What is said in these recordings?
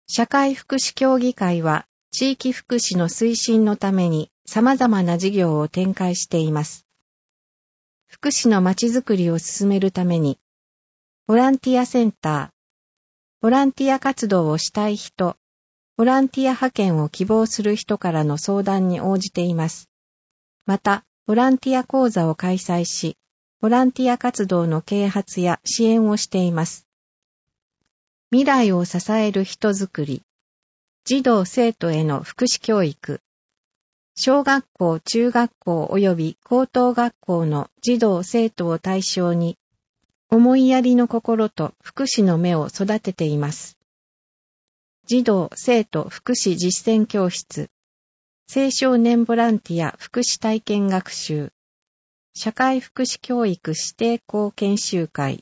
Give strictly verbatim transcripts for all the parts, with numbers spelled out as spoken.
社会福祉協議会は地域福祉の推進のために様々な事業を展開しています。福祉のまちづくりを進めるために、ボランティアセンター、ボランティア活動をしたい人、ボランティア派遣を希望する人からの相談に応じています。また、ボランティア講座を開催し、ボランティア活動の啓発や支援をしています。未来を支える人づくり、児童生徒への福祉教育、小学校、中学校及び高等学校の児童生徒を対象に、思いやりの心と福祉の目を育てています。児童生徒福祉実践教室、青少年ボランティア福祉体験学習、社会福祉教育指定校研修会、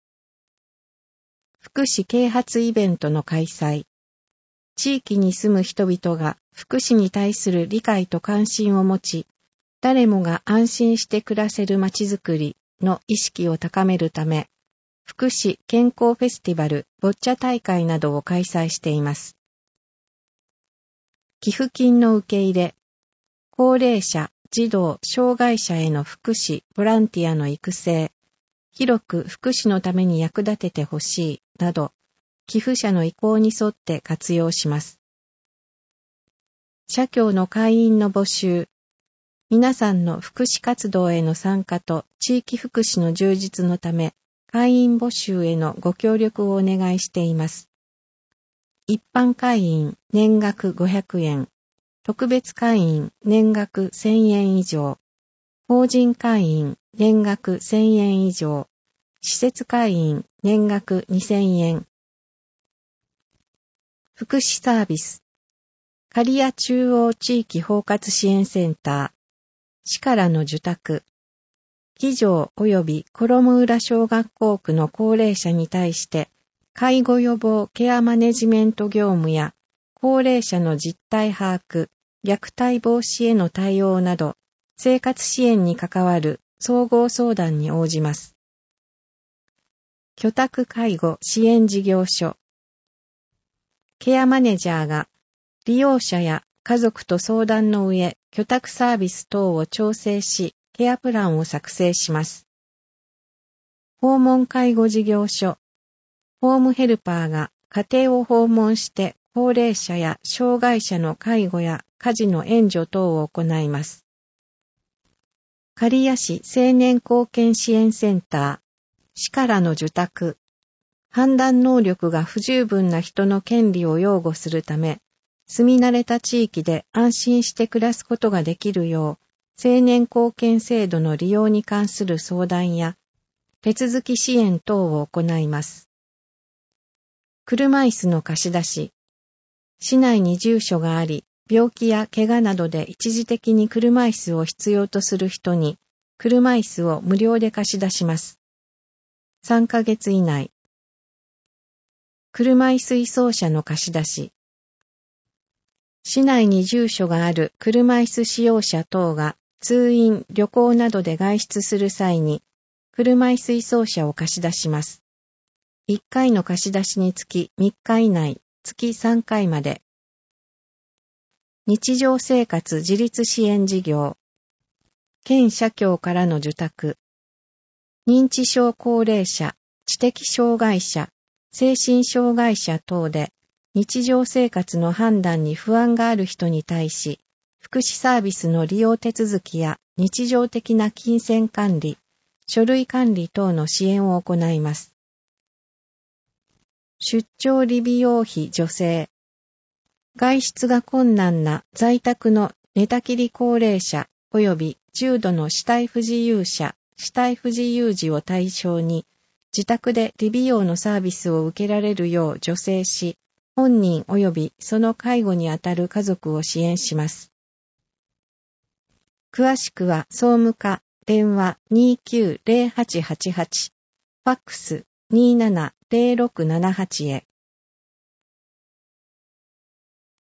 福祉啓発イベントの開催、地域に住む人々が福祉に対する理解と関心を持ち、誰もが安心して暮らせるまちづくりの意識を高めるため、福祉健康フェスティバル、ボッチャ大会などを開催しています。寄付金の受け入れ、高齢者、児童、障害者への福祉、ボランティアの育成、広く福祉のために役立ててほしい、など、寄付者の意向に沿って活用します。社協の会員の募集、皆さんの福祉活動への参加と地域福祉の充実のため、会員募集へのご協力をお願いしています。一般会員年額ごひゃくえん、特別会員年額せんえん以上、法人会員年額せんえん以上、施設会員年額にせんえん。福祉サービス、刈谷中央地域包括支援センター、市からの受託、木城及び衣浦小学校区の高齢者に対して、介護予防ケアマネジメント業務や、高齢者の実態把握、虐待防止への対応など、生活支援に関わる総合相談に応じます。居宅介護支援事業所。ケアマネジャーが利用者や家族と相談の上、居宅サービス等を調整し、ケアプランを作成します。訪問介護事業所。ホームヘルパーが家庭を訪問して高齢者や障害者の介護や家事の援助等を行います。刈谷市青年貢献支援センター。市からの受託。判断能力が不十分な人の権利を擁護するため、住み慣れた地域で安心して暮らすことができるよう、青年貢献制度の利用に関する相談や、手続き支援等を行います。車椅子の貸し出し。市内に住所があり、病気や怪我などで一時的に車椅子を必要とする人に、車椅子を無料で貸し出します。さんかげつ以内。車椅子移送車の貸し出し。市内に住所がある車椅子使用者等が通院、旅行などで外出する際に、車椅子移送車を貸し出します。いっかいの貸し出しにつきみっか以内、月さんかいまで。日常生活自立支援事業。県社協からの受託。認知症高齢者、知的障害者、精神障害者等で日常生活の判断に不安がある人に対し、福祉サービスの利用手続きや日常的な金銭管理、書類管理等の支援を行います。出張理美容費助成。外出が困難な在宅の寝たきり高齢者及び重度の肢体不自由者、肢体不自由児を対象に、自宅で理美容のサービスを受けられるよう助成し、本人及びその介護にあたる家族を支援します。詳しくは総務課電話 にーきゅうゼロはちはちはち、ファックス にーななゼロろくななはち へ。